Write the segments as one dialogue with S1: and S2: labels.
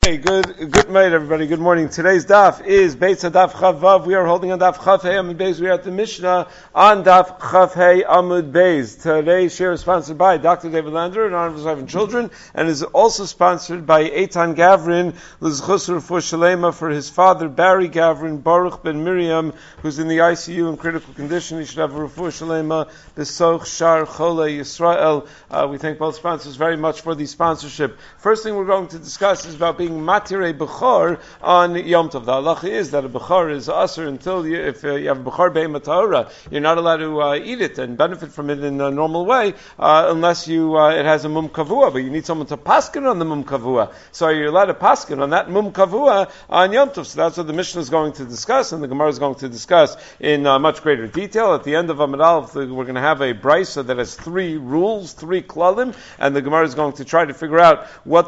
S1: Hey, good night, everybody. Good morning. Today's daf is Beitz Daf Chav Vav. We are holding on Daf Chav Hey Amud Beis. We are at the Mishnah on Daf Chav Hey Amud Beis. Today's share is sponsored by Dr. David Lander in honor of his wife and children, and is also sponsored by Eitan Gavrin L'Zchus Refuah Shalema for his father Barry Gavrin Baruch ben Miriam, who's in the ICU in critical condition. He should have a Refuah Shalema B'Soch Shar Chole Yisrael. We thank both sponsors very much for the sponsorship. First thing we're going to discuss is about being matirei bechor on Yom Tov. The halacha is that a bechor is asur until if you have a bechor be'ema tahora, you're not allowed to eat it and benefit from it in a normal way unless it has a mum kavua. But you need someone to paskin on the mum kavua. So you're allowed to paskin on that mum kavua on Yom Tov. So that's what the Mishnah is going to discuss, and the Gemara is going to discuss in much greater detail. At the end of Amud Aleph, we're going to have a brisa that has three rules, three klalim, and the Gemara is going to try to figure out what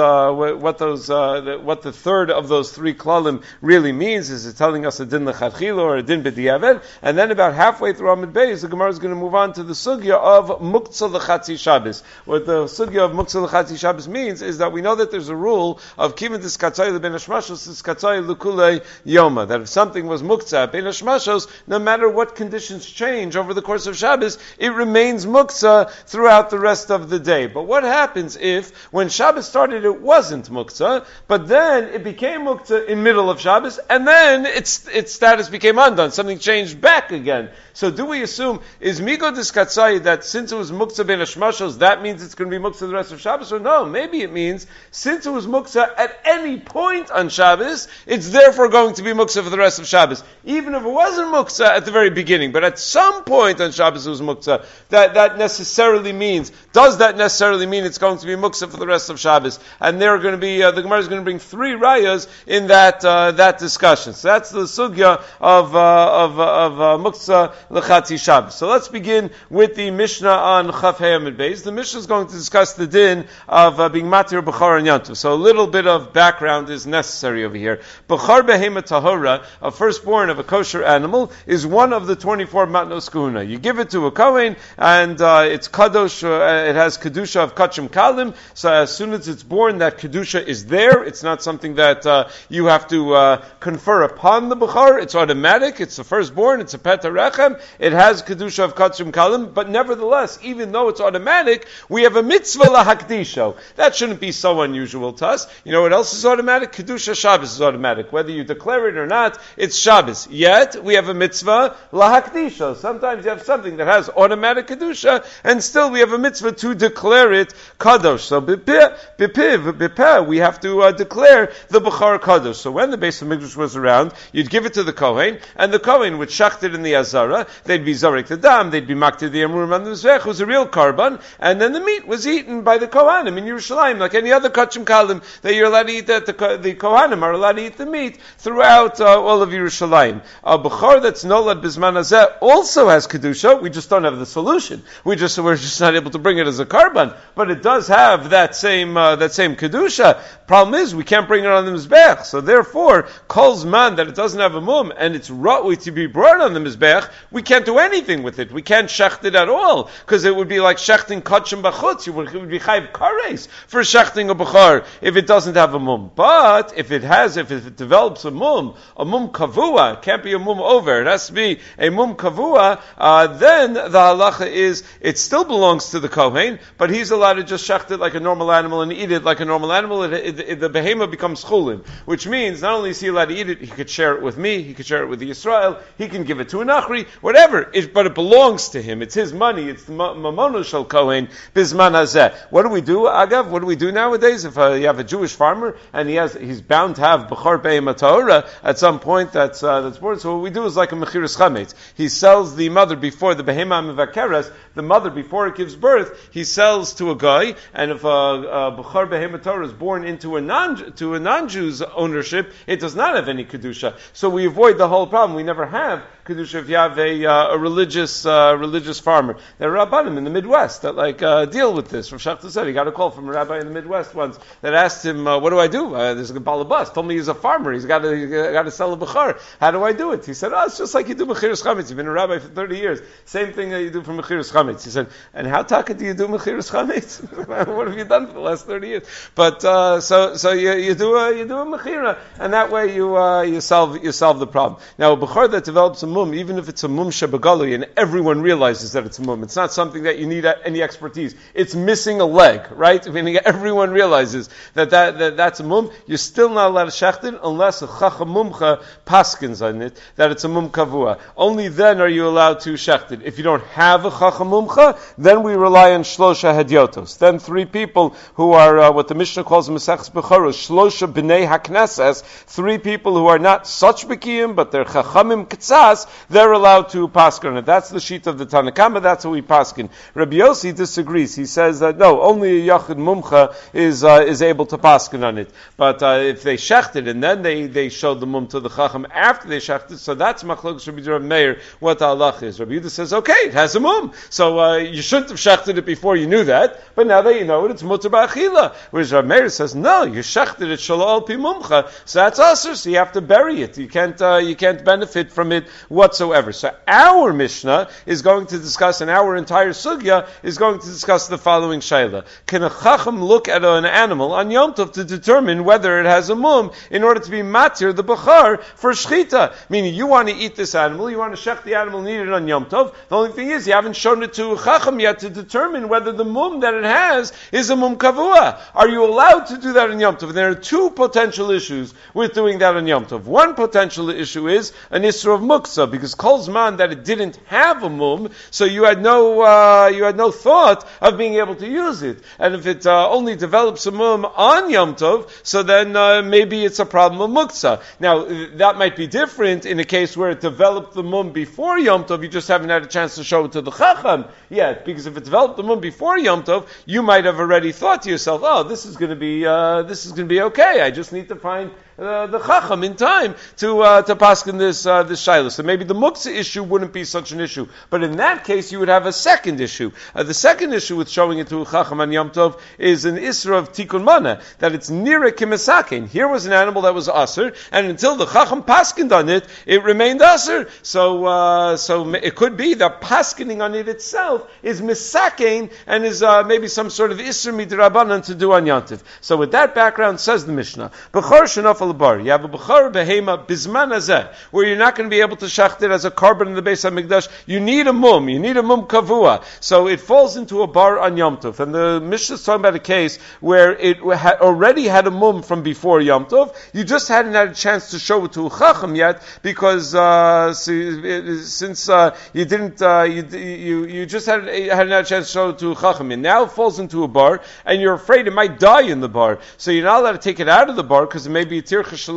S1: the third of those three klalim really means. Is it telling us a din lechatchila or a din b'diavad? And then about halfway through Amud Beis, the Gemara is going to move on to the sugya of muktzah l'chatzi Shabbos. What the sugya of muktzah l'chatzi Shabbos means is that we know that there's a rule of kivin diskatzai l'ben hashmashos diskatzai l'kulei yoma, that if something was muktzah ben hashmashos, no matter what conditions change over the course of Shabbos, it remains muktzah throughout the rest of the day. But what happens if, when Shabbos started, it wasn't muktzah, but then it became muktzah in middle of Shabbos, and then its status became undone. Something changed back again. So do we assume, is migo diskatzai, that since it was muktzah ben hashmashos, that means it's going to be muktzah the rest of Shabbos? Or no, maybe it means, since it was muktzah at any point on Shabbos, it's therefore going to be muktzah for the rest of Shabbos. Even if it wasn't muktzah at the very beginning, but at some point on Shabbos it was muktzah, that necessarily means, does that necessarily mean it's going to be muktzah for the rest of Shabbos? And there are going to be, the Gemara is going to bring three rayas in that discussion. So that's the sugya of muktzah l'chatzi Shabbos. So let's begin with the Mishnah on Chaf Hei Amud Beis. The Mishnah is going to discuss the din of being matir b'chor and yantiv. So a little bit of background is necessary over here. B'chor behema tahora, a firstborn of a kosher animal, is one of the 24 matnos kahuna. You give it to a kohen, and it's kadosh. It has kedusha of kachim kalim. So as soon as it's born, that kedusha is there. It's not something that you have to confer upon the b'chor. It's automatic. It's the firstborn. It's a peta rechem. It has kedusha of kachim kalim. But nevertheless, even though it's automatic, we have a mitzvah lahakdisho. That shouldn't be so unusual to us. You know what else is automatic? Kedusha Shabbos is automatic. Whether you declare it or not, it's Shabbos. Yet we have a mitzvah lahakdisho. Sometimes you have something that has automatic kedusha, and still we have a mitzvah to declare it kadosh. So b'peh, we have to declare the b'char kadosh. So when the Beis Hamikdash was around, you'd give it to the kohen, and the kohen would shacht it in the azara. They'd be zarek the dam, they'd be makted the amurim on the mizvech, was a real karban, and then the meat was eaten by the kohanim in Yerushalayim, like any other kachim kalim that you're allowed to eat. That the kohanim are allowed to eat the meat throughout all of Yerushalayim. A b'char that's nolad bisman hazeh also has kedusha. We just don't have the solution. We're just not able to bring it as a karban, but it does have that same kedusha. Problem is, we can't bring it on the mizbech. So therefore, kol zman that it doesn't have a mum and it's ra'ui to be brought on the mizbech, we can't do anything with it. We can't shecht it at all, because it would be like shechting kachim b'chutz. It would be chayv kares for shechting a b'char if it doesn't have a mum. But if it develops a mum kavua, it can't be a mum over. It has to be a mum kavua. Then the halacha is it still belongs to the kohen, but he's allowed to just shecht it like a normal animal and eat it like a normal animal. The behema becomes chulin, which means not only is he allowed to eat it, he could share it with me, he could share it with the Yisrael, he can give it to an achri, whatever. But it belongs to him. It's his money. It's the mamono shel kohen bisman hazeh. What do we do, Agav? What do we do nowadays if you have a Jewish farmer and he's bound to have b'chor behema tahora at some point that's born? So what we do is like a mechiras chametz. He sells the mother before the behema mevakeres, the mother before it gives birth. He sells to a guy, and if a b'chor behema tahora is born into a non-Jew's ownership, it does not have any kedusha. So we avoid the whole problem. We never have kedusha if you have a religious farmer. There are rabbanim in the Midwest that deal with this. Rav Shachta said he got a call from a rabbi in the Midwest once that asked him, "What do I do? There's a balabas told me he's a farmer. He's got to sell a b'char. How do I do it?" He said, "It's just like you do mechiras chametz. You've been a rabbi for 30 years. Same thing that you do for mechiras chametz." He said, "And how taka do you do mechiras chametz? What have you done for the last 30 years?" But so So you do a mechira, and that way you solve the problem. Now a bechor that develops a mum, even if it's a mum shebegalui, and everyone realizes that it's a mum, it's not something that you need any expertise. It's missing a leg, right? Meaning everyone realizes that's a mum. You're still not allowed to shecht it unless a chacham mumcha paskins on it that it's a mum kavua. Only then are you allowed to shecht it. If you don't have a chacham mumcha, then we rely on shlosha hedyotos. Then 3 people who are what the Mishnah calls Maseches Bechoros, shlosha b'nei haknesses, 3 people who are not such bekiyim, but they're chachamim ktsas, they're allowed to paskin on it. That's the sheet of the Tanna Kama, that's what we paskin. Rabbi Yossi disagrees. He says that no, only a yachid mumcha is able to paskin on it. But if they shechted and then they showed the mum to the chacham after they shechted, so that's machlokes Rabbi Yehuda Meir what the halach is. Rabbi Yehuda says, okay, it has a mum, so you shouldn't have shechted it before you knew that, but now that you know it, it's mutar ba'achila. Whereas Rabbi Meir says, no, you shechted it shalol pi mumcha, so that's usher, so you have to bury it. You can't benefit from it whatsoever. So our Mishnah is going to discuss, and our entire sugya is going to discuss the following shayla. Can a chacham look at an animal on Yom Tov to determine whether it has a mum in order to be matir the bachar for shchita? Meaning you want to eat this animal, you want to shech the animal and eat it on Yom Tov. The only thing is you haven't shown it to a chacham yet to determine whether the mum that it has is a mum kavua. Are you allowed to do that on Yom Tov? And there are 2 potential issues with doing that on Yom Tov. One potential issue is an issue of muksa, because kol zman that it didn't have a mum, so you had no thought of being able to use it. And if it only develops a mum on Yom Tov, so then maybe it's a problem of muksa. Now that might be different in a case where it developed the mum before Yom Tov, you just haven't had a chance to show it to the chacham yet. Because if it developed the mum before Yom Tov, you might have already thought to yourself, oh, this is going to be okay. I just need to find the chacham in time to paskin this shiloh. So maybe the muksa issue wouldn't be such an issue, but in that case you would have a second issue. The second issue with showing it to a chacham on Yom Tov is an isra of tikkun mana, that it's nira kimesakin. Here was an animal that was aser, and until the chacham paskined on it, it remained aser. So it could be that paskining on it itself is misakein and is maybe some sort of isra midrabanan to do on Yom Tov. So with that background, says the Mishnah, b'chor shenaf bar. You have a b'char behema bizman hazeh, where you're not going to be able to shecht it as a carbon in the Beis HaMikdash. You need a mum kavua. So it falls into a bar on Yom Tov. And the Mishnah is talking about a case where it already had a mum from before Yom Tov. You just hadn't had a chance to show it to a chacham yet, because since you didn't, you just hadn't had a chance to show it to a chacham. And now it falls into a bar, and you're afraid it might die in the bar. So you're not allowed to take it out of the bar, because it may be a because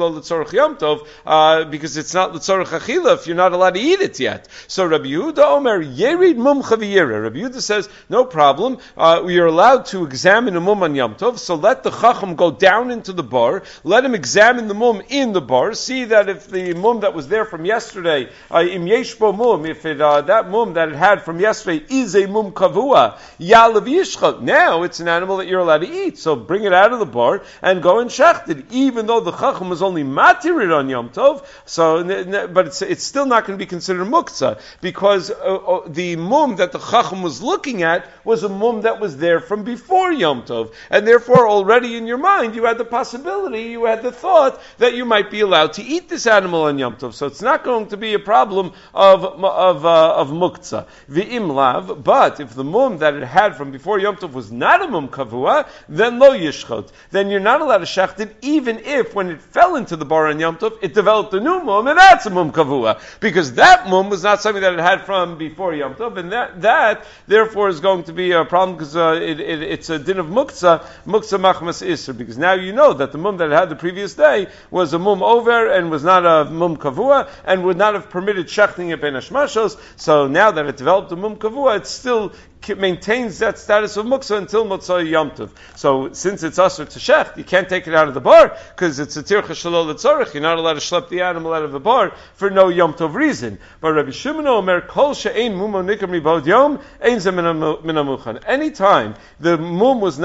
S1: it's not l'tzorach achila if you're not allowed to eat it yet. So Rabbi Yehuda Omer yerid mum chaviyira. Rabbi Yehuda says no problem. We are allowed to examine a mum on Yom Tov. So let the chacham go down into the bar. Let him examine the mum in the bar. See that if the mum that was there from yesterday, im yeshbo mum, if that mum that it had from yesterday is a mum kavua, yalav yishchot. Now it's an animal that you're allowed to eat. So bring it out of the bar and go and shecht it, even though the chacham was only matirid on Yom Tov, but it's still not going to be considered muktzah, because the mum that the chacham was looking at was a mum that was there from before Yom Tov, and therefore already in your mind you had the possibility, you had the thought that you might be allowed to eat this animal on Yom Tov. So it's not going to be a problem of muktzah. V'im lav, but if the mum that it had from before Yom Tov was not a mum kavua, then lo yishchot. Then you're not allowed to shecht it, even if when it fell into the bar on Yom Tov, it developed a new mum, and that's a mum kavua, because that mum was not something that it had from before Yom Tov, and that therefore is going to be a problem, because it's a din of muktzah machmas isser, because now you know that the mum that it had the previous day was a mum over and was not a mum kavua, and would not have permitted shechting it ben hashmashos. So now that it developed a mum kavua, it still maintains that status of muksa until Motzai Yom Tov. So since it's usher to shecht, you can't take it out of the bar because it's a tircha shalol letzorich. You're not allowed to schlep the animal out of the bar for no Yom Tov reason. But Rabbi Shimon Omer kol she'ein mumo nikam ribod yom ein ze min hamuchan. Anytime the mum was not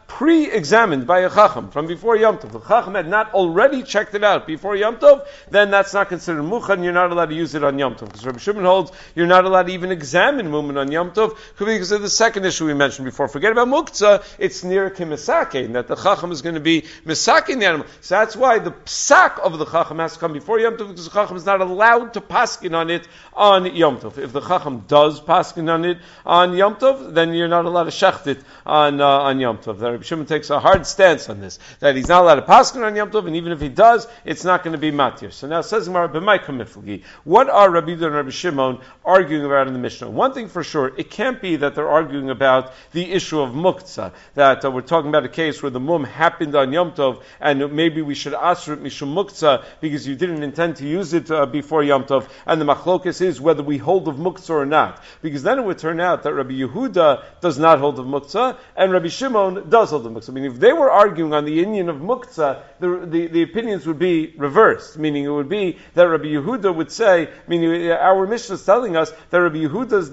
S1: pre-examined by a Chacham from before Yom Tov, the Chacham had not already checked it out before Yom Tov, then that's not considered Mukhan, you're not allowed to use it on Yom Tov. Because Rabbi Shimon holds you're not allowed to even examine Mumin on Yom Tov, because of the second issue we mentioned before. Forget about Muktzah, it's near Kimisake, that the Chacham is going to be misaking the animal. So that's why the psak of the Chacham has to come before Yom Tov, because the Chacham is not allowed to paskin on it on Yom Tov. If the Chacham does paskin on it on Yom Tov, then you're not allowed to shecht it on Yom Tov. Rabbi Shimon takes a hard stance on this, that he's not allowed to paskin on Yom Tov, and even if he does, it's not going to be matir. So now says Gemara, b'may kamiflgi. What are Rabbi Yehuda and Rabbi Shimon arguing about in the Mishnah? One thing for sure, it can't be that they're arguing about the issue of muktzah, that we're talking about a case where the mum happened on Yom Tov, and maybe we should asr it mishum muktzah because you didn't intend to use it before Yom Tov, and the machlokas is whether we hold of muktzah or not, because then it would turn out that Rabbi Yehuda does not hold of muktzah, and Rabbi Shimon does hold of muktzah. I mean, if they were arguing on the inyan of muktzah, the opinions would be reversed, meaning it would be that Rabbi Yehuda would say, meaning our Mishnah is telling us that Rabbi Yehuda's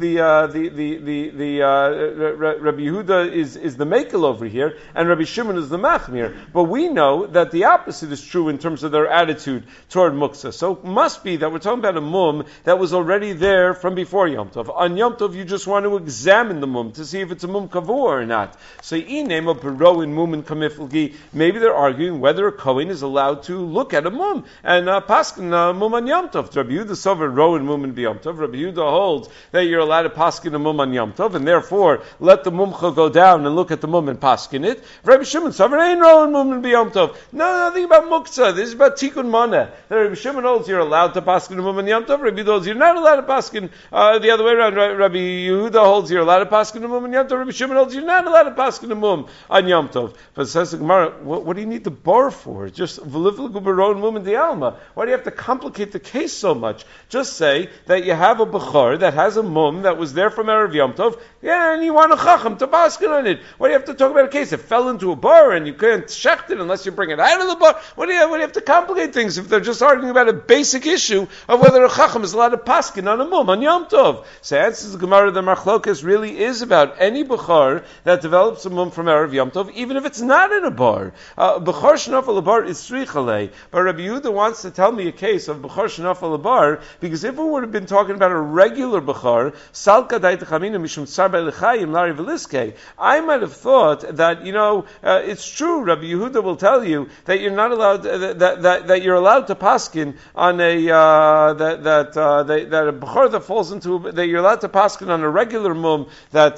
S1: Rabbi Yehuda is the makel over here, and Rabbi Shimon is the machmir. But we know that the opposite is true in terms of their attitude toward muktzah. So it must be that we're talking about a mum that was already there from before Yom Tov. On Yom Tov, you just want to examine the mum to see if it's a mum kavua or not. So inema beroin mum and kamiflgi. Maybe they're arguing whether a kohen is allowed to look at a mum and paskin mum on Yom Tov. Rabbi Yehuda sover roin mum and b'Yom Tov. Rabbi Yehuda holds that you're allowed to paskin a mum on Yom Tov, and therefore let the mumcha go down and look at the mum and paskin it. Rabbi Shimon sover ain't roin mum and b'Yom Tov. No, nothing about muktzah. This is about tikkun mana. Rabbi Shimon holds you're allowed to paskin a mum on Yom Tov. Rabbi Yehuda holds you're not allowed to paskin the other way around. Rabbi Yehuda holds you're allowed to paskin a mum on Yom Tov. Rabbi Shimon holds you're not allowed to paskin a mum on Yom Tov. But it says the Gemara, what do you need the bar for? Just v'livligu b'roin mum and dialma. Why do you have to complicate the case so much? Just say that you have a bechor that has a mum that was there from Erev Yom Tov, yeah, and you want a chacham to paskin on it. Why do you have to talk about a case that fell into a bar and you can't shecht it unless you bring it out of the bar? What do you have to complicate things if they're just arguing about a basic issue of whether a chacham is allowed to paskin on a mum on Yom Tov? So answers the Gemara, the machlokas really is about any bechor that develops a mum from Erev Yom Tov, even if it's not in a bar. Bechor shenafel a bar is tzrichalei, but Rabbi Yehuda wants to tell me a case of bechor shenafel a bar, because if we would have been talking about a regular bechor, salka daitachamina mishum tsar be'lechayim lari veliske, I might have thought that it's true. Rabbi Yehuda will tell you that you're not allowed that you're allowed to paskin on a that a bechor that falls into that you're allowed to paskin on a regular mum that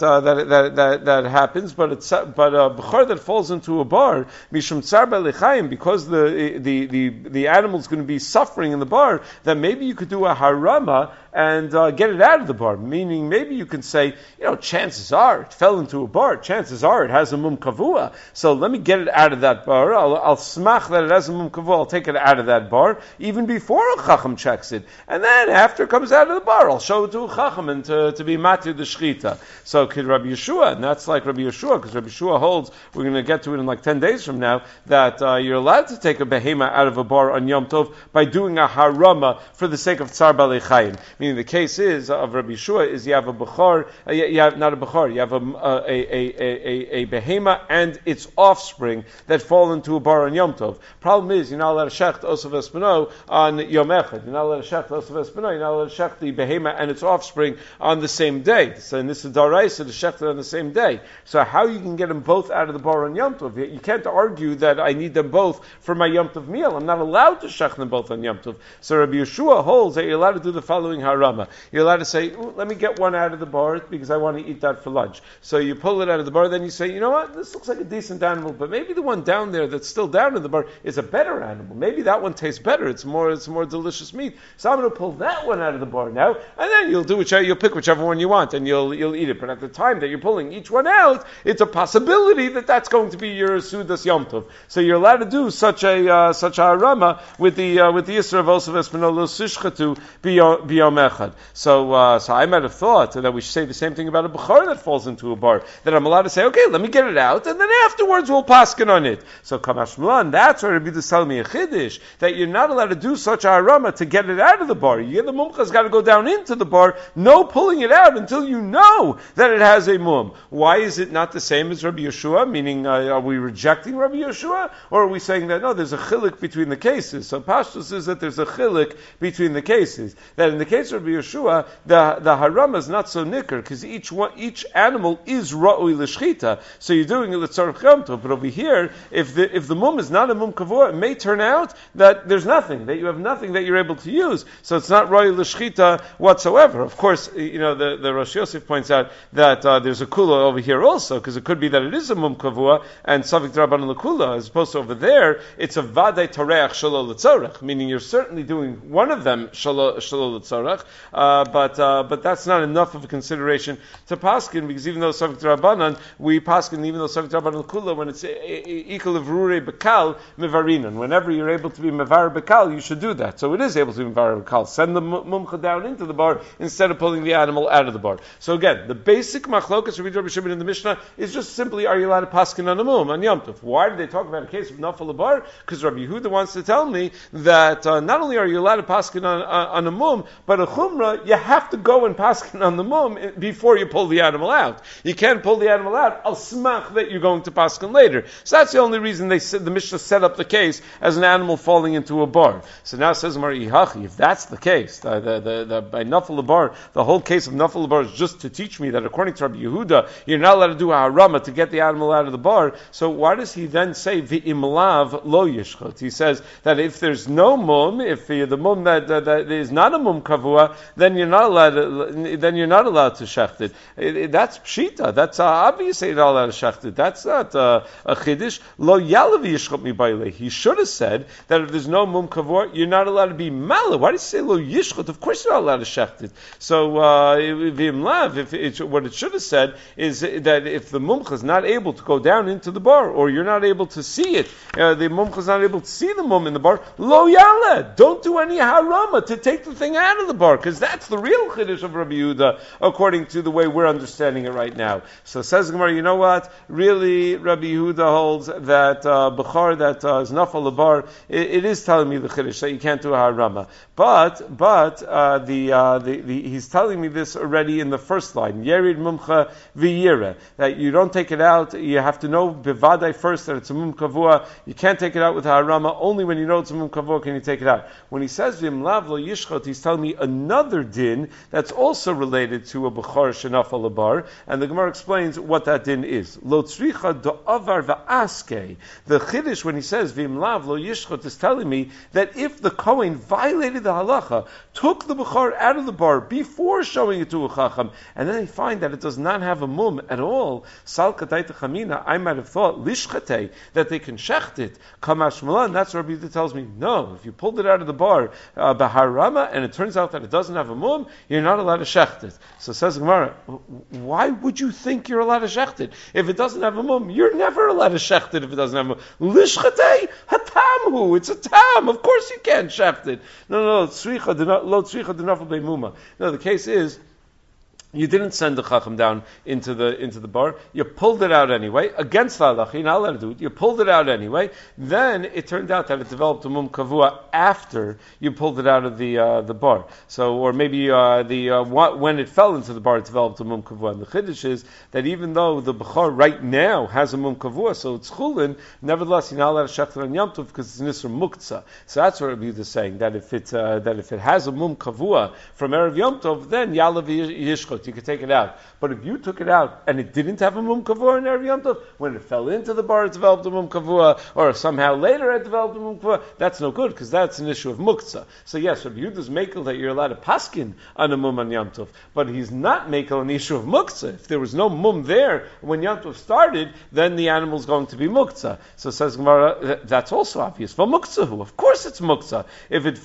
S1: happens, but a bechor that falls into a bar mishum tsar be'lechayim, because the animal's going to be suffering in the bar, that maybe you could do a harama and get it out of the bar. Meaning, maybe you can say, chances are it fell into a bar. Chances are it has a mum kavua. So let me get it out of that bar. I'll smach that it has a mum kavua. I'll take it out of that bar even before a chacham checks it, and then after it comes out of the bar, I'll show it to a chacham and to be matir the shchita. So kid Rabbi Yeshua, and that's like Rabbi Yeshua, because Rabbi Yeshua holds, we're going to get to it in like 10 days from now, that you're allowed to take a behema out of a bar on Yom Tov by doing a harama for the sake of tsar balei chayim. Meaning the case is of Rabbi Yeshua is you have a bechor, you have not a bechor, you have a behema and its offspring that fall into a bar on Yom Tov. Problem is you're not allowed to shecht osov espino on Yom Echad. You're not allowed to shecht osov espino. You're not allowed to shecht the behema and its offspring on the same day. So in this is daraisa to shecht it on the same day. So how you can get them both out of the bar on Yom Tov? You can't argue that I need them both for my Yom Tov meal. I'm not allowed to shecht them both on Yom Tov. So Rabbi Yeshua holds that you're allowed to do the following harama. You're allowed to say, let me get one out of the bar because I want to eat that for lunch. So you pull it out of the bar, then you say, you know what, this looks like a decent animal, but maybe the one down there that's still down in the bar is a better animal. Maybe that one tastes better. It's more delicious meat. So I'm going to pull that one out of the bar now, and then you'll pick whichever one you want, and you'll eat it. But at the time that you're pulling each one out, it's a possibility that that's going to be your Sudas Yom Tov. So you're allowed to do such a harama with the Yisra of Osef Espinol Sishchatu Biyom Echad. So I might have thought that we should say the same thing about a bechor that falls into a bar, that I'm allowed to say, okay, let me get it out, and then afterwards we'll paskin on it. So Kamash Mulan, that's where Rabbi is telling me a chiddush, that you're not allowed to do such a harama to get it out of the bar. The mumcha's got to go down into the bar, no pulling it out until you know that it has a mum. Why is it not the same as Rabbi Yeshua? Yehoshua, meaning are we rejecting Rabbi Yehoshua, or are we saying that no, there's a chilik between the cases? So Pashtus is that there's a chilik between the cases. That in the case of Rabbi Yehoshua, the harama is not so nicker because each animal is ra'ui l'shchita. So you're doing it l'tzarech Yom Tov. But over here, if the mum is not a mum kavua, it may turn out that there's nothing, that you have nothing that you're able to use. So it's not ra'ui l'shchita whatsoever. Of course, the Rosh Yosef points out that there's a kula over here also, because it could be that it is a mum kavua and savik d'rabbanan l'kula, as opposed to over there, it's a vadei tareach shelo l'tzorech, meaning you're certainly doing one of them shelo l'tzorech, but that's not enough of a consideration to paskin, because even though savik d'rabbanan, we paskin even though savik d'rabbanan l'kula, when it's ikal of rurei bekal mevarinan, whenever you're able to be mevar bekal, you should do that. So it is able to be mevar bekal. Send the mumcha down into the bar instead of pulling the animal out of the bar. So again, the basic machlokas Rabbi Shimon in the Mishnah is just simply, are you allowed to paskin on a mum, on Yom Tov? Why did they talk about a case of nafal bar? Because Rabbi Yehuda wants to tell me that not only are you allowed to paskin on a mum, but a chumrah, you have to go and paskin on the mum before you pull the animal out. You can't pull the animal out al smach that you're going to paskin later. So that's the only reason the Mishnah set up the case as an animal falling into a bar. So now says Mar Ihachi, if that's the case, by nafal bar, the whole case of nafal bar is just to teach me that according to Rabbi Yehuda, you're not allowed to do a harama to get the animal out of the bar. So why does he then say v'imlav lo yishchot? He says that if there's no mum, if the mum that is not a mum kavua, then you're not allowed to shecht it. That's pshita. That's obvious. You're not allowed to shecht it. That's not a chiddush. Lo yalav yishchot mi baile. He should have said that if there's no mum kavua, you're not allowed to be mala. Why does he say lo yishchot? Of course you're not allowed to shecht it. So v'imlav, what it should have said is that if the mumcha is not able to go down into the bar, or you're not able to see it, the mumcha is not able to see the mum in the bar, lo yala, don't do any harama to take the thing out of the bar, because that's the real chiddush of Rabbi Yehuda, according to the way we're understanding it right now. So says the Gemara, you know what? Really, Rabbi Yehuda holds that bechar that is nafal lebar, it is telling me the chiddush that you can't do a harama. But he's telling me this already in the first line, Yerid mumcha v'yira, that you don't take it out, you have to know bevadai first that it's a mum kavua, you can't take it out with a harama, only when you know it's a mum kavua can you take it out. When he says v'imlav lo yishchot, he's telling me another din that's also related to a bechor shenafal lebar, and the Gemara explains what that din is. Lo tzricha do'avar va'aske. The chiddush when he says v'imlav lo yishchot is telling me that if the Kohen violated the halacha, took the bechor out of the bar before showing it to a chacham, and then they find that it does not have a mum at all, sal katayta chamina, I might have thought lishchatei, that they can shecht it. Kamash malan, that's what Rabbi Yehuda tells me. No, if you pulled it out of the bar baharama, and it turns out that it doesn't have a mum, you're not allowed to shecht it. So says Gemara, why would you think you're allowed to shecht it? If it doesn't have a mum, you're never allowed to shecht it if it doesn't have a mum. Lishchatei hatamhu, it's a tam. Of course you can't shecht it. No, lo tzricha denafal beimuma. No, the case is, you didn't send the chacham down into the bar. You pulled it out anyway, against the halacha. You're not allowed to do it. You pulled it out anyway. Then it turned out that it developed a mum kavua after you pulled it out of the bar. So, or maybe when it fell into the bar, it developed a mum kavua. And the chiddush is that even though the bechor right now has a mum kavua, so it's chulin, nevertheless you're not allowed to shecht it on Yom Tov because it's nisr muktzah. So that's what Rabbi Yehuda is saying, that if it has a mum kavua from erev Yom Tov, then yalav yishchot. You could take it out. But if you took it out and it didn't have a mum kavua in erev Yom Tov, when it fell into the bar it developed a mum kavua, or somehow later it developed a mum kavua, that's no good because that's an issue of muktzah. So yes, Rabbi Yehuda's makel that you're allowed to paskin on a mum on Yom Tov, but he's not makel an issue of muktzah. If there was no mum there when Yom Tov started, then the animal's going to be muktzah. So says Gemara, that's also obvious. For muktzah, of course it's muktzah. If it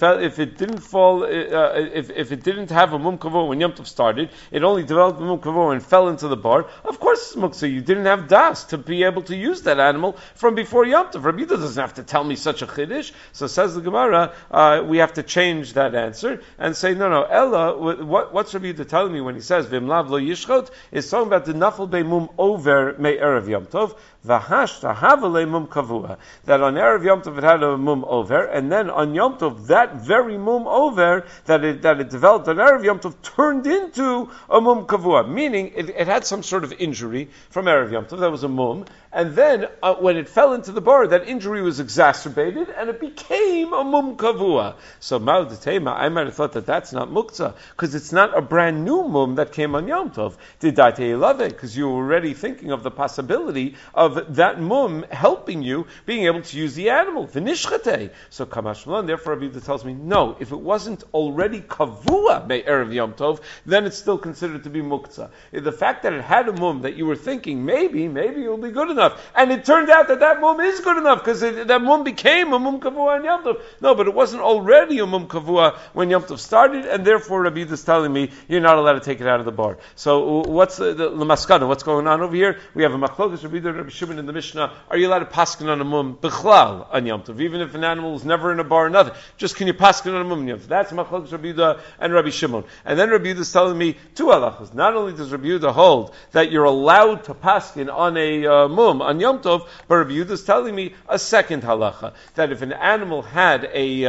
S1: didn't have a mum kavua when Yom Tov started, it only developed a mum kavua and fell into the bar, of course it's muktzah. You didn't have das to be able to use that animal from before Yom Tov. Rabbi Yehuda doesn't have to tell me such a chiddush. So says the Gemara, we have to change that answer and say, no, Ella, what's Rabbi Yehuda telling me when he says, V'imlav lo yishchot, is talking about the nafal beimum over me erev Yom Tov, v'hashta havale mum kavua, that on erev Yom Tov it had a mum over, and then on Yom Tov, that very mum over that it developed on erev Yom Tov turned into a mum kavua, meaning it had some sort of injury from erev Yom Tov, that was a mum, and then when it fell into the bar, that injury was exacerbated, and it became a mum kavua. So Ma'od Tema, I might have thought that that's not muktzah, because it's not a brand new mum that came on Yom Tov. Did Daitei love it? Because you were already thinking of the possibility of that mum helping you being able to use the animal. V'nishchatei. So Kamash Malan, therefore Rabbi Yehuda tells me, no, if it wasn't already kavua by Erev Yom Tov, then it's still considered to be muktzah. The fact that it had a mum that you were thinking, maybe it will be good enough, and it turned out that mum is good enough, because that mum became a mum kavua on Yom Tov. No, but it wasn't already a mum kavua when Yom Tov started, and therefore Rabbi Yehuda is telling me, you're not allowed to take it out of the bar. So what's the maskana? What's going on over here? We have a machlokas Rabbi Yehuda and Rabbi Shimon in the Mishnah. Are you allowed to paskin on a mum bichlal on Yom Tov, even if an animal is never in a bar or nothing? Just can you paskin on a mum on Yom Tov? That's machlokas Rabbi Yehuda and Rabbi Shimon. And then Rabbi Yehuda is telling me two halachas. Not only does Rabbi Yehuda hold that you're allowed to paskin on a mum on Yom Tov, but Rabbi Yehuda is telling me a second halacha, that if an animal had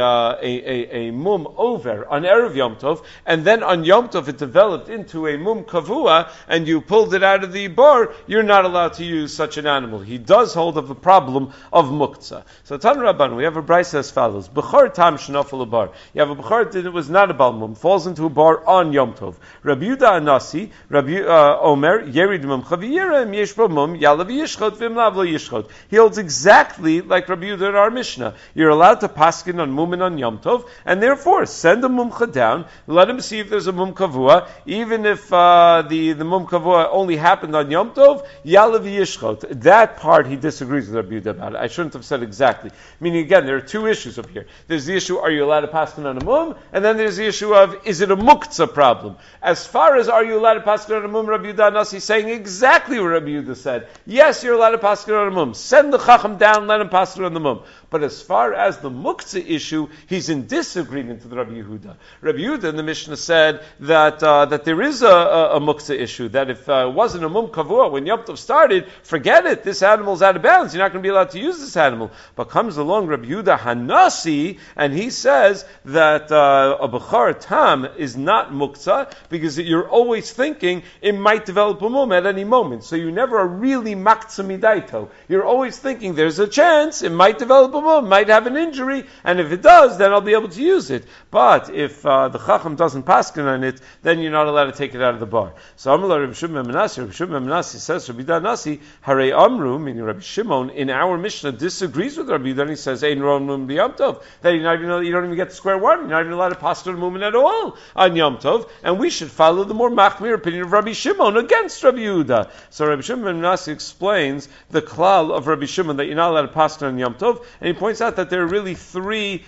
S1: a mum over on Erev Yom Tov, and then on Yom Tov it developed into a mum kavua, and you pulled it out of the bar, you're not allowed to use such an animal. He does hold of the problem of muktzah. So Tan Rabban, we have a brayso as follows: Bechar tam shenafel bar. You have a bechar that it was not a bal mum, falls into a bar on Yom Tov. Rabbi Yehuda Anasi, Rabbi Omer, Yerid mum chaviyirem yesh bo mum yalav yishchot v'imlav lo yishchot. He holds exactly like Rabbi Yehuda in our Mishnah. You're allowed to paskin on mum and on Yom Tov, and therefore send a mumcha down, let him see if there's a mum kavua, even if the mum kavua only happened on Yom Tov, yalav yishchot. That part he disagrees with Rabbi Yehuda about. I shouldn't have said exactly. Meaning again, there are two issues up here. There's the issue, are you allowed to paskin on a mum? And then there's the issue of, is it a muktzah problem? As far as are you allowed to paskin on a mum, Rabbi Yehuda Nasi is saying exactly what Rabbi Yehuda said. Yes, you're allowed to paskin on a mum. Send the chacham down, let him paskin on the mum. But as far as the muktzah issue, he's in disagreement with Rabbi Yehuda. Rabbi Yehuda in the Mishnah said that there is a muktzah issue, that if it wasn't a mum kavua when Yom Tov started, forget it, this animal's out of bounds, you're not going to be allowed to use this animal. But comes along Rabbi Yehuda Hanasi, and he says that a bechar tam is not muktzah, because you're always thinking it might develop a mum at any moment. So you never are really maktzah midaito. You're always thinking there's a chance it might develop a mum, might have an injury, and if it does, then I'll be able to use it. But if the chacham doesn't paskin on it, then you're not allowed to take it out of the bar. So Amar Rabbi Shimon ben Menashe says, Rabbi Yehuda Nasi, Harei Amru, meaning Rabbi Shimon, in our Mishnah disagrees with Rabbi Yehuda, and he says, Ein ron mum b'Yom Tov, that you don't even get to square one, you're not even allowed to paskin on mum at all on Yom Tov, and we should follow the more machmir opinion of Rabbi Shimon against Rabbi Yehuda. So Rabbi Shimon ben Menashe explains the klal of Rabbi Shimon that you're not allowed to paskin on Yom Tov, and he points out that there are really three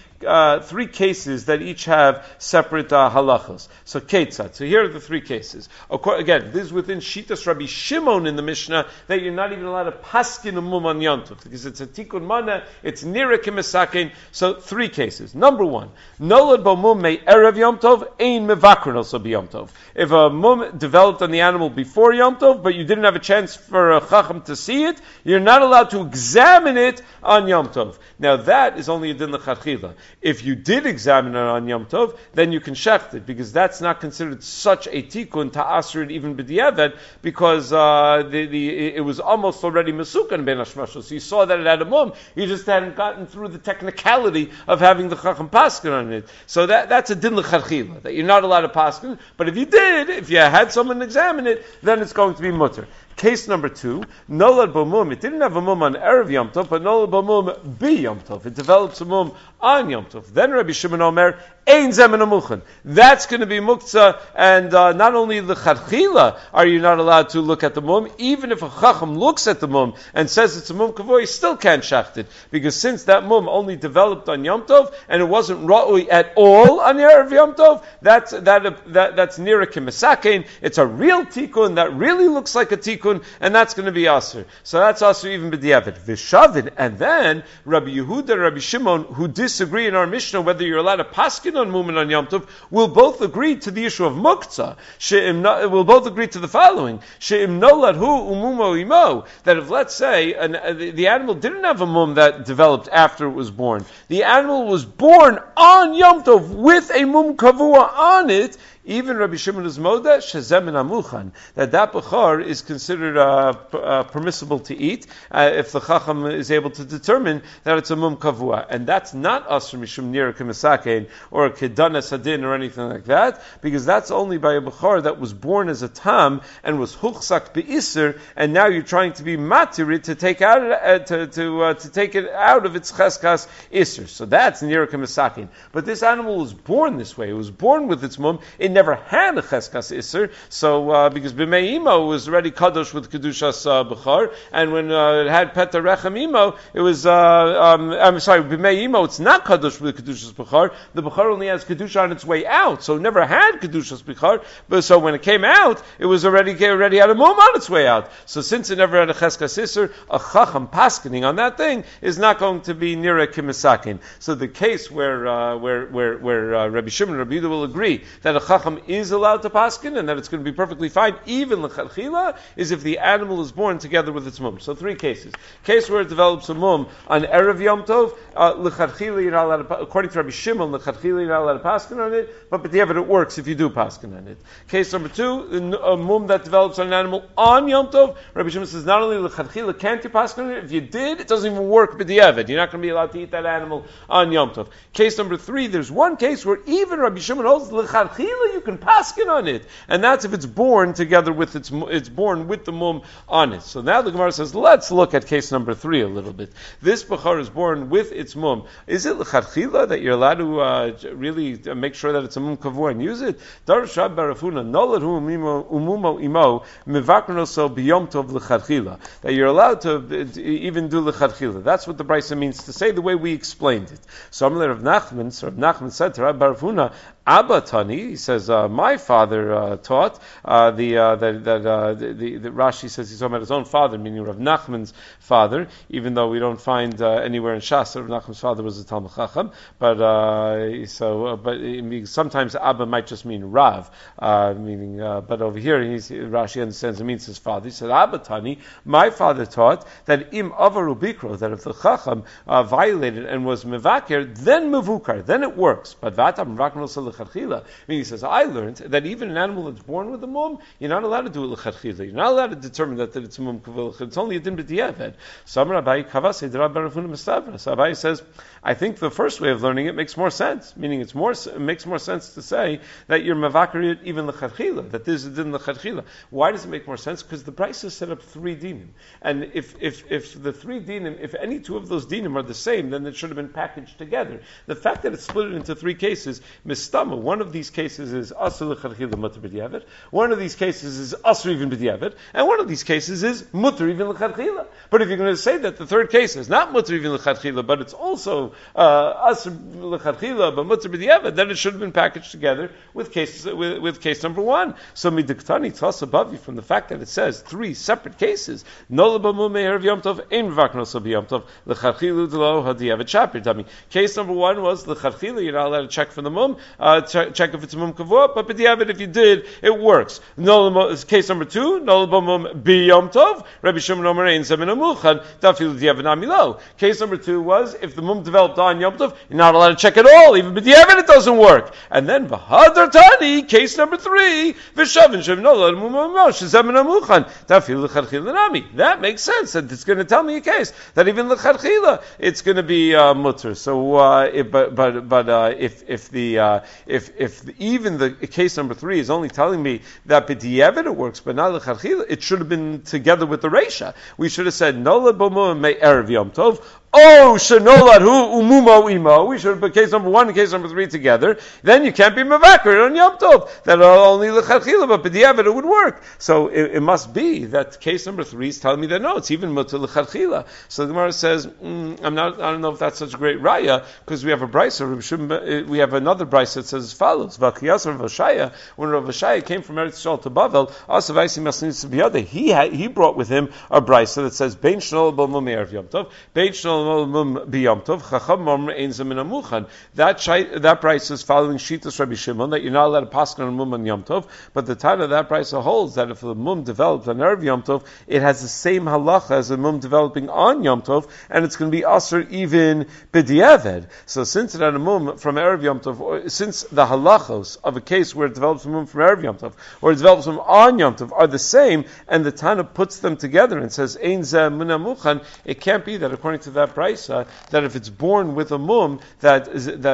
S1: cases that each have separate halachas. So ketzat. So here are the three cases. Again, this is within Shitas Rabbi Shimon in the Mishnah, that you're not even allowed to paskin a mum on Yom Tov, because it's a tikkun mana, it's nira k'mesakein. So three cases. Number one, nolad bo mum me erev Yom Tov, ein mevakron also be Yom Tov. If a mum developed on the animal before Yom Tov, but you didn't have a chance for a chacham to see it, you're not allowed to examine it on Yom Tov. Now that is only a din l'chadchila. If you did examine it on Yom Tov, then you can shecht it, because that's not considered such a tikkun to asr it even b'diavad, because it was almost already mesukan ben hashmashal. So you saw that it had a mum, you just hadn't gotten through the technicality of having the chacham paskin on it. So that's a din l'chadchila, that you're not allowed to paskin. But if you did, if you had someone examine it, then it's going to be mutter. Case number two, nolad bo mum. It didn't have a mum on Erev Yom Tov, but nolad bo mum bi Yom Tov. It develops a mum on Yom Tov. Then Rabbi Shimon Omer, ein zemen amuchen. That's going to be muktzah, and not only the chadchila are you not allowed to look at the mum, even if a chacham looks at the mum and says it's a mum kavoi, you still can't shacht it, because since that mum only developed on Yom Tov, and it wasn't ra'ui at all on Erev Yom Tov, that's nira k'mesakein. It's a real tikkun that really looks like a tikkun, and that's going to be aser. So that's aser even b'diavad. V'shavin, and then Rabbi Yehuda and Rabbi Shimon, who disagree in our Mishnah whether you're allowed to paskin on mum and on Yom Tov, will both agree to the issue of muktzah. Will both agree to the following: she'im nolad hu umumo imo. That if, let's say, the animal didn't have a mum that developed after it was born, the animal was born on Yom Tov with a mum kavua on it, Even Rabbi Shimon is moda shezem min amuchan, that bechor is considered permissible to eat if the chacham is able to determine that it's a mum kavua, and that's not asr mishum nira kemisakein or kedana sadin or anything like that, because that's only by a bechor that was born as a tam and was huchsak beiser, and now you're trying to be matirit to take out to take it out of its cheskas iser. So that's nira kemisakein. But this animal was born this way. It was born with its mum. It never had a cheskas iser. So because b'mei imo was already kadosh with kedushas bechor, and when it had peta rechem imo, it was I'm sorry, b'mei imo it's not kadosh with kedushas bechor. The bechor only has kedusha on its way out, so it never had kedushas bechor. But so when it came out, it was already had a mum on its way out. So since it never had a cheskas iser, a chacham paskening on that thing is not going to be nira kimisakin. So the case where Rabbi Shimon and Rabbi Yehuda will agree that a chacham is allowed to paskin and that it's going to be perfectly fine, even l'chadchila, is if the animal is born together with its mum. So 3 cases. Case where it develops a mum on erev Yom Tov, l'chadchila you're not allowed to, according to Rabbi Shimon, l'chadchila you're not allowed to paskin on it, but b'diavad it works if you do paskin on it. Case number 2, a mum that develops on an animal on Yom Tov, Rabbi Shimon says not only l'chadchila can't you paskin on it, if you did, it doesn't even work b'diavad. You're not going to be allowed to eat that animal on Yom Tov. Case number 3, there's one case where even Rabbi Shimon holds l'chadchila you can paskin on it, and that's if it's born together with it's born with the mum on it. So now the Gemara says, let's look at case number 3 a little bit. This bechor is born with its mum. Is it l'chadchila that you're allowed to really make sure that it's a mum kavua and use it? Darash Rab Barafuna nolad hu umumo imo mivakron so biyom tov l'chadchila, that you're allowed to even do l'chadchila. That's what the Brisa means to say the way we explained it. So Rav Nachman said to Rab Barafuna, Abba Tani, he says, my father taught that Rashi says he's talking about his own father, meaning Rav Nachman's father, even though we don't find anywhere in Shas that Rav Nachman's father was a Talmid Chacham, but sometimes Abba might just mean Rav, meaning, but over here Rashi understands it means his father. He said, Abba Tani, my father taught that im avaru bikro, that if the Chacham violated and was mevaker, then mevukar, then it works. But vatam raknol l'chadchila. Meaning he says, I learned that even an animal that's born with a mum, you're not allowed to do it l'chadchila. You're not allowed to determine that it's a mum kavil. It's only a din b'diavad. So Abai says, I think the first way of learning it makes more sense. Meaning it makes more sense to say that you're mavakar even l'chadchila, that this is a din l'chadchila. Why does it make more sense? Because the Brisa set up 3 dinim. And if the 3 dinim, if any 2 of those dinim are the same, then it should have been packaged together. The fact that it's split into 3 cases, mistama, one of these cases is asr l'chadchila mutter b'diavad, one of these cases is asr even b'diavad, and one of these cases is mutter even l'chadchila. But if you're going to say that the 3rd case is not mutter even l'chadchila, but it's also asr l'chadchila but mutter b'diavad, then it should have been packaged together with case number 1. So midiktani tlas above you from the fact that it says 3 separate cases. No l'bamum me'erev Yom Tov ein v'vaknos b'Yom Tov l'chadchila d'lo hadiavad shapir dami. Case number 1 was l'chadchila you're not allowed to check for the mum. Check if it's a mum kavua, but b'diavad if you did, it works. Case number 2, no l'bamum b'Yom Tov. Rabbi Shimon Omer ein zemin amuchan dafil b'diavad amilo. Case number 2 was if the mum developed on Yom Tov, you're not allowed to check at all. Even b'diavad it doesn't work. And then v'hadar tani, case number 3, v'shavin shem no l'mum shezemin amuchan dafil l'chadchila nami. That makes sense. That it's going to tell me a case that even l'chadchila it's going to be mutter. So, if even the case number 3 is only telling me that b'diavad it works, but not l'chadchila, it should have been together with the reisha. We should have said no l'bomu me'erev Yom Tov. Oh, shenolad hu umumo imo. We should have put case number 1 and case number 3 together. Then you can't be mevakar on Yom Tov. That only l'chadchila, but b'diavad it would work. So it must be that case number 3 is telling me that no, it's even mutter l'chadchila. So the Gemara says, I don't know if that's such a great raya, because we have a brisa. We have another brisa that says as follows: V'kiyas Rav Hoshaya, when Rav Hoshaya came from Eretz Yisrael to Bavel, he brought with him a brisa that says Bein Shnol B'Mum Erev Yom Tov, Bein Shnol That price is following Shitas Rabbi Shimon, that you're not allowed to pass on a mum on Yom Tov, but the Tana of that price holds that if the mum develops on Erev Yom Tov, it has the same halacha as a mum developing on Yom Tov, and it's going to be asur even b'diavad. So since it had a mum from Erev Yom Tov, or since the halachos of a case where it develops a mum from Erev Yom Tov, or it develops a mum on Yom Tov, are the same, and the Tana puts them together and says, Ein zeh muna muchan, it can't be that according to that price, that if it's born with a mum, that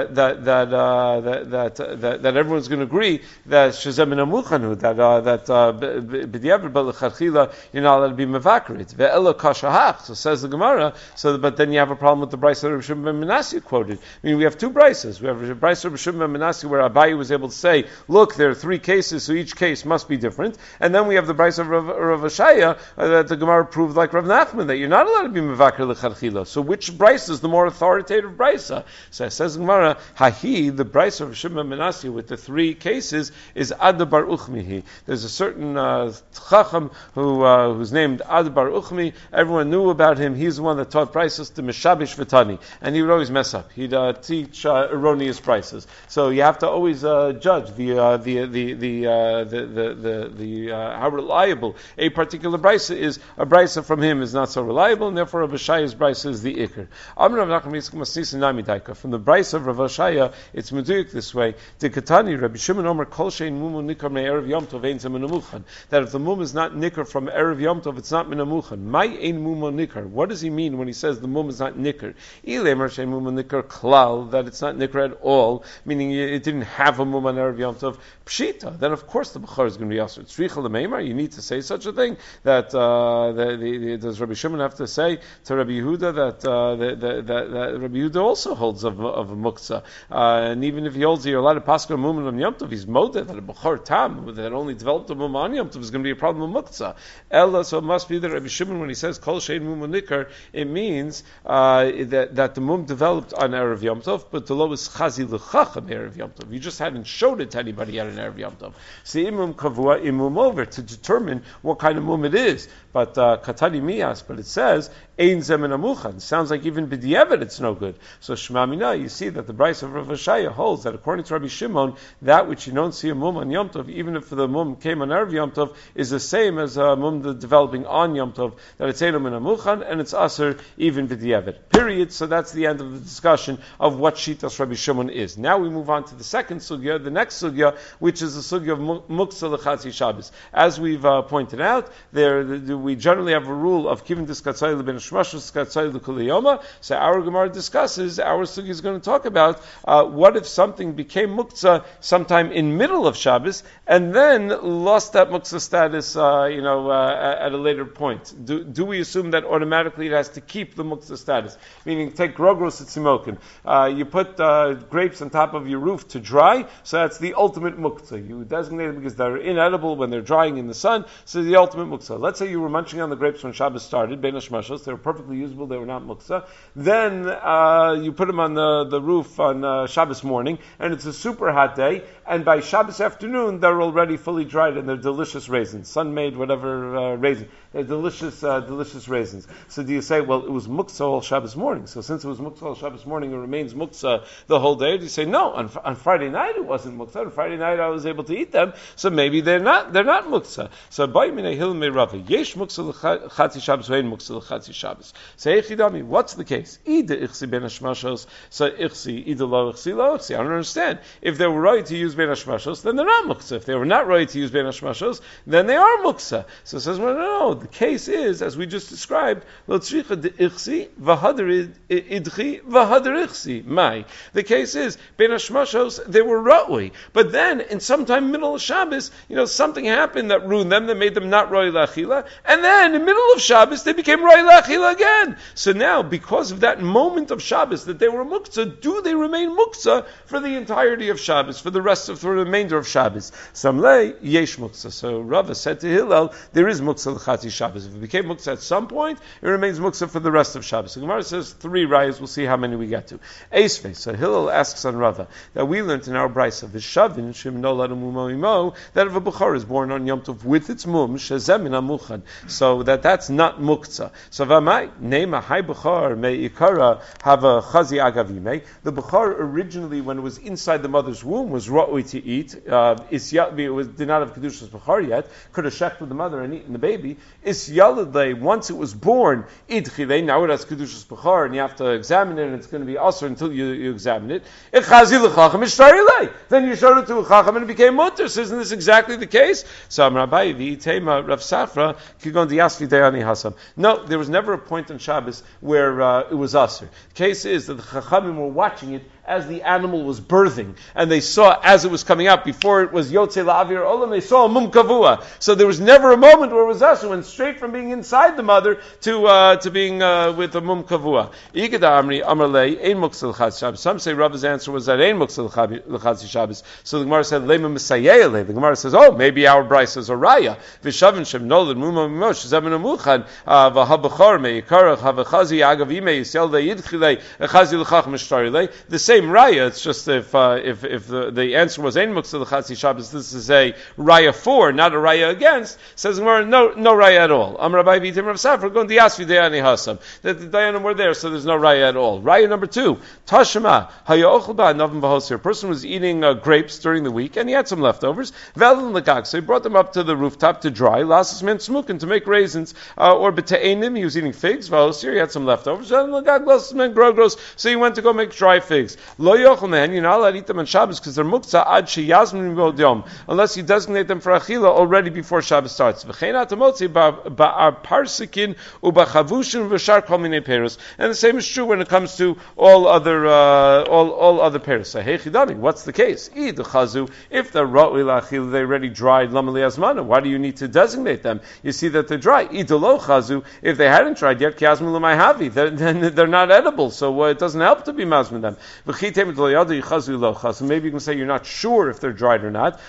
S1: everyone's going to agree that shezeh muna muchanu, that b'diavad b'lechatchila, you're not allowed to be mevakrit. Ve'elo kashahach, so says the Gemara, but then you have a problem with the brisa that Rabbi Shimon ben Menashe quoted. I mean, we have two brises. We have a brisa of Rabbi Shimon ben Menashe where Abaye was able to say, look, there are three cases, so each case must be different. And then we have the brisa of Rav Ashaya that the Gemara proved like Rav Nachman, that you're not allowed to be mevakir l'chadchila. So which brisa is the more authoritative brisa? So it says the Gemara, Hahi, the brisa of Shimon ben Menashe with the three cases is Ad bar Uchmihi. There's a certain chacham who's named Ad bar Uchmi. Everyone knew about him. He's the one that taught prices to Mishabish V'tani, and he would always mess up. He'd teach erroneous prices. So you have to always judge how reliable a particular brisa is. A brisa from him is not so reliable, and therefore Rav Ashaya's brisa is the ikr. From the brisa of Rav Ashaya, it's meduyik this way: Rabbi Shimon Omer Kol Shein Mumu Nikar Me'erev Yom Tov Ein Zeh Menamuchan. That if the mum is not nikar from Erev Yom Tov, it's not Menamuchan. My Ein Mumu Nikar. What does he mean when he says the mum is not nikar? Ilemer Shein Mumu Nikar Klal, that it's not nikar at all, meaning it didn't have a mum on Erev Yom Tov. Pshita. Then of course the bechor is going to be asur. Tzricha l'meimar. You need to say such a thing. That does Rabbi Shimon have to say to Rabbi Yehuda that Rabbi Yehuda also holds of a muktzah, and even if he holds you're allowed to pass on a mum on Yom Tov, he's moded that a bechor tam that only developed a mum on Yom Tov is going to be a problem with muktzah. Ella, so it must be that Rabbi Shimon, when he says kol shein mum nikar, it means that the mum developed on Erev Yom Tov, but the lo is chazi l'chacham Erev Yom Tov. You just hadn't showed it to anybody yet in Erev Yom Tov. So imum kavua imum over to determine what kind of mum it is. But katani miyas, but it says ein zemen amuchan. Sounds like even b'diavad it's no good. So Shema Mina, you see that the brisa of Rav Ashaya holds that according to Rabbi Shimon, that which you don't see a mum on Yom Tov, even if the mum came on Erev Yom Tov, is the same as a mum developing on Yom Tov, that it's ein min amuchan and it's asur even b'diavad. Period. So that's the end of the discussion of what shitas Rabbi Shimon is. Now we move on to the second sugya, the next sugya, which is the sugya of muktzah l'chatzi Shabbos. As we've pointed out, we generally have a rule of kivin diskatzai l'ben shmashus diskatzai l'kuliyoma. So our Gemara discusses, our sugya is going to talk about what if something became muktzah sometime in middle of Shabbos and then lost that muktzah status, at a later point. Do we assume that automatically it has to keep the muktzah status? Meaning, take grogros etzimokin. You put grapes on top of your roof to dry, so that's the ultimate muktzah. You designate it because they're inedible when they're drying in the sun, so the ultimate muktzah. Let's say you were munching on the grapes when Shabbos started, bein hashmashos, they were perfectly usable, they were not muktzah. Then you put them on the roof on Shabbos morning, and it's a super hot day, and by Shabbos afternoon, they're already fully dried, and they're delicious raisins, sun-made, whatever raisin. They're delicious raisins. So do you say, well, it was muktzah all Shabbos morning, so since it was muktzah all Shabbos morning, it remains muktzah the whole day? Or do you say, no, on Friday night it wasn't muktzah, on Friday night I was able to eat them, so maybe they're not muktzah. So by minei hil me'rava, yesh muktzah l'chatzi Shabbos, ve'en muktzah l'chatzi Shabbos. Say, echidami, what's the case? Ida ichsi ben hashmashos, so ichsi, ida lo ichsi lo ichsi. I don't understand. If they were right to use ben hashmashos, then they're not muktzah. If they were not right to use ben hashmashos, then they are muktzah. So it says, well, no, the case is, as we just described, lo tzricha de ichsi, v'hadar idchi, v'hadar ichsi. Mai. The case is, ben hashmashos, they were ra'ui. But then, in sometime middle of Shabbos, something happened that ruined them, that made them not ra'ui la'achila, and then, in the middle of Shabbos, they became ra'ui la'achila again. So now, because of that moment of Shabbos that they were muktzah, do they remain muktzah for the entirety of Shabbos, for the remainder of Shabbos? Samlei, yesh muktzah. So Rava said to Hillel, there is muktzah l'chatzi Shabbos. If it became muktzah at some point, it remains muktzah for the rest of Shabbos. So Gemara says 3 rayas, we'll see how many we get to. Eisvei, so Hillel asks on Rava, that we learned in our brisa, v'shavin shim nolad mumo imo, that if a bechor is born on Yom Tov with its mum, shezem min amuchan, so that's not muktzah. So v'amai, neima hai bechar me'ikara have a chazi agavime. The bechar originally, when it was inside the mother's womb, was ra'ui to eat. Did not have kedushas bechar yet. Could have shechted the mother and eaten the baby. Is yalidle, once it was born, idchile. Now it has kedushas bechar, and you have to examine it, and it's going to be usher until you examine it. Then you showed it to a chacham, and it became mutter. So isn't this exactly the case? So Rabbi v'itema Rav Safra kigon diasvi deyani hasam. No, there was never a point on Shabbos where it was usher. The case is that the chachamim were watching it as the animal was birthing, and they saw as it was coming out, before it was Yotze La'avir Olam, they saw a mum kavua. So there was never a moment where it was us. It went straight from being inside the mother to being with a mum kavua. Igada Amri Amarlei Ein Muksel Chaz Shabbos. Some say Rabbi's answer was that Ein Muksel Chaz Shabbos. So the Gemara said Lema Mesayele. The Gemara says, oh, maybe our brisa is a raya. V'shavin Shem Nolad Muma Mimosh Zemen Amuchan V'habachar Me'ikarach Havachazi Agavime Yisel Yidchilei Echazi L'chach Mishtarilei. The same raya. It's just if the answer was Ein Muksel Chaz Shabbos, this is a raya for, not a raya against. Says Gemara, no raya at all. Am Rabbi V'Tim Rav Safra going to Yasvi Deyani Hasam, that the Dayanim were there, so there's no raya at all. Raya number 2, Tashema Hayochel Ba'Novim V'Hosir. A person was eating grapes during the week, and he had some leftovers. Velin L'Gag, so he brought them up to the rooftop to dry. Lasas Men Smukin, to make raisins, or B'Te'enim, he was eating figs. V'Hosir, he had some leftovers. Velin L'Gag, Lasas Men Grogros, so he went to go make dry figs. Lo Yochel Man, you're not allowed to eat them on Shabbos because they're muktzah ad sheyazmin v'od yom, unless you designate them for achila already before Shabbos starts. V'chein atamotzi ba'arparsikin u'bachavushin v'shar kol minei peros. And the same is true when it comes to all other peros. Heichidami, what's the case? If the ra'ui la'achila, they already dried lamali azmana, why do you need to designate them? You see that they're dry. Idolo chazu, if they hadn't dried yet, kiazmin l'may havi, then they're not edible, so it doesn't help to be mazmin them. So maybe you can say you're not sure if they're dried or not.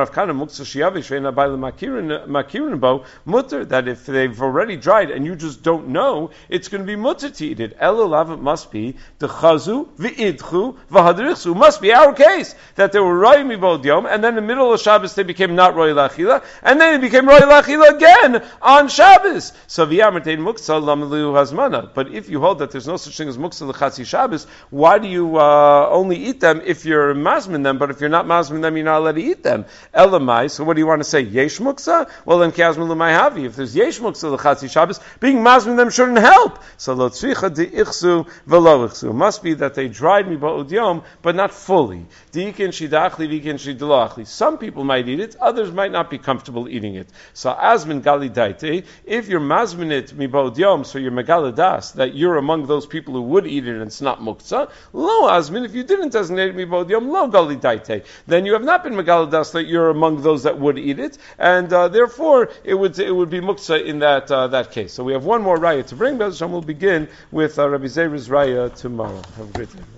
S1: Mutter, that if they've already dried and you just don't know, it's going to be mutter to eat it. Elulav, it must be the chazu v'idchu v'hadrichsu. Must be our case that they were roy mibod yom, and then in the middle of Shabbos they became not roy lachila, and then it became roy lachila again on Shabbos. So v'yamertein muksa lamilu hazmana. But if you hold that there's no such thing as muksa l'chatzi Shabbos, why do you only eat them if you're mazmin them, but if you're not mazmin them, you're not allowed to eat them? Elamai, so what do you want to say? Yesh muksa? Well then kiazmin l'may havi. If there's yesh muksa l'chatzi Shabbos, being mazmin them shouldn't help. So lo tzricha di'ichsu v'lo ichsu. It must be that they dried me ba'ud yom, but not fully. Di'ikin shidachli v'ikin shidaloachli. Some people might eat it, others might not be comfortable eating it. So azmin gali daite, if you're mazmin it mi ba'ud yom, so you're megaladas, that you're among those people who would eat it and it's not muksa, lo azmin, if you didn't designate me bod yom lo gali daite, then you have not been megaladas that you're among those that would eat it, and therefore it would be muksa in that case. So we have one more raya to bring, but we'll begin with Rabbi Zera's raya tomorrow. Have a great day.